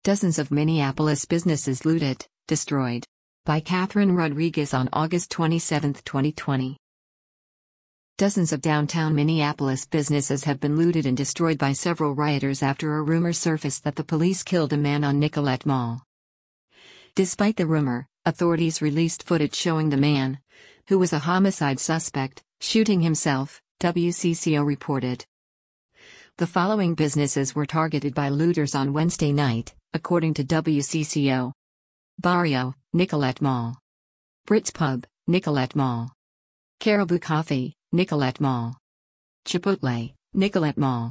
Dozens of Minneapolis businesses looted, destroyed. By Catherine Rodriguez on August 27, 2020. Dozens of downtown Minneapolis businesses have been looted and destroyed by several rioters after a rumor surfaced that the police killed a man on Nicollet Mall. Despite the rumor, authorities released footage showing the man, who was a homicide suspect, shooting himself, WCCO reported. The following businesses were targeted by looters on Wednesday night, according to WCCO. Barrio, Nicollet Mall. Brits Pub, Nicollet Mall. Caribou Coffee, Nicollet Mall. Chipotle, Nicollet Mall.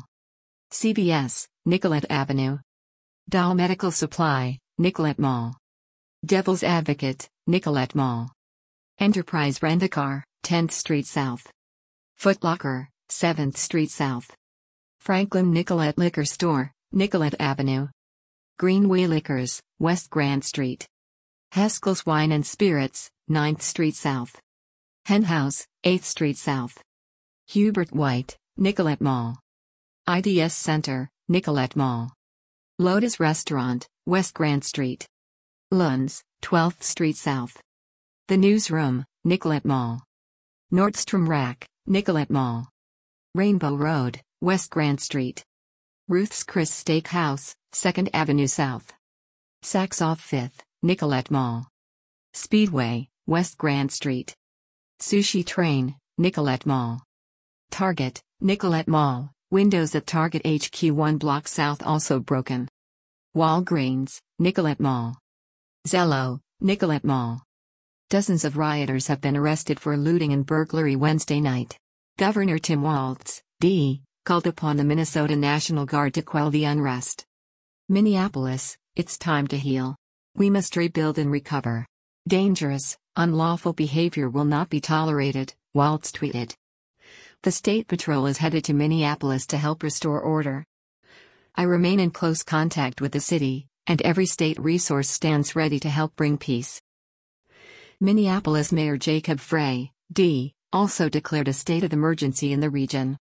CVS, Nicollet Avenue. Dow Medical Supply, Nicollet Mall. Devil's Advocate, Nicollet Mall. Enterprise Rent-A-Car, 10th Street South. Foot Locker, 7th Street South. Franklin Nicollet Liquor Store, Nicollet Avenue. Greenway Liquors, West Grand Street. Haskell's Wine and Spirits, 9th Street South. Hen House, 8th Street South. Hubert White, Nicollet Mall. IDS Center, Nicollet Mall. Lotus Restaurant, West Grand Street. Lund's, 12th Street South. The Newsroom, Nicollet Mall. Nordstrom Rack, Nicollet Mall. Rainbow Road, West Grand Street. Ruth's Chris Steakhouse, 2nd Avenue South. Saks Off 5th, Nicollet Mall. Speedway, West Grand Street. Sushi Train, Nicollet Mall. Target, Nicollet Mall, windows at Target HQ 1 block south also broken. Walgreens, Nicollet Mall. Zello, Nicollet Mall. Dozens of rioters have been arrested for looting and burglary Wednesday night. Governor Tim Walz, D., called upon the Minnesota National Guard to quell the unrest. Minneapolis, it's time to heal. We must rebuild and recover. Dangerous, unlawful behavior will not be tolerated, Walz tweeted. The State Patrol is headed to Minneapolis to help restore order. I remain in close contact with the city, and every state resource stands ready to help bring peace. Minneapolis Mayor Jacob Frey, D., also declared a state of emergency in the region.